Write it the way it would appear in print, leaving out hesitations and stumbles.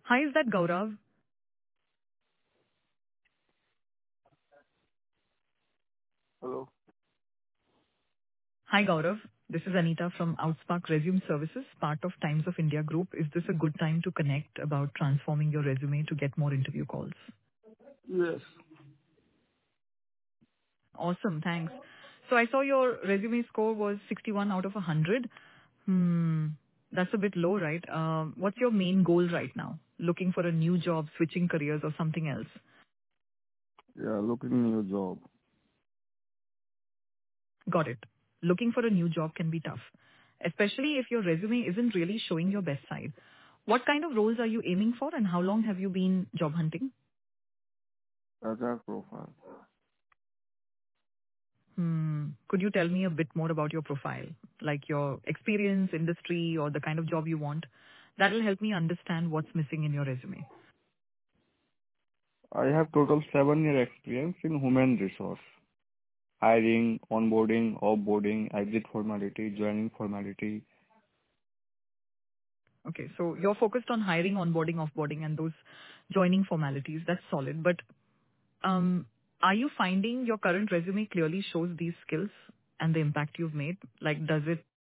Hi, is that Gaurav? Hello. Hi, Gaurav. This is Anita from Outspark Resume Services, part of Times of India Group. Is this a good time to connect about transforming your resume to get more interview calls? Yes. Awesome, thanks. So I saw your resume score was 61 out of 100. That's a bit low, right? What's your main goal right now? Looking for a new job, switching careers, or something else? Yeah, looking new job. Got it. Looking for a new job can be tough, especially if your resume isn't really showing your best side. What kind of roles are you aiming for, and how long have you been job hunting? Agile profile. Could you tell me a bit more about your profile, like your experience, industry, or the kind of job you want? That'll help me understand what's missing in your resume. I have total 7 year experience in human resource. Hiring, onboarding, offboarding, exit formality, joining formality. Okay, so you're focused on hiring, onboarding, offboarding, and those joining formalities. That's solid. But are you finding your current resume clearly shows these skills and the impact you've made? Like, does it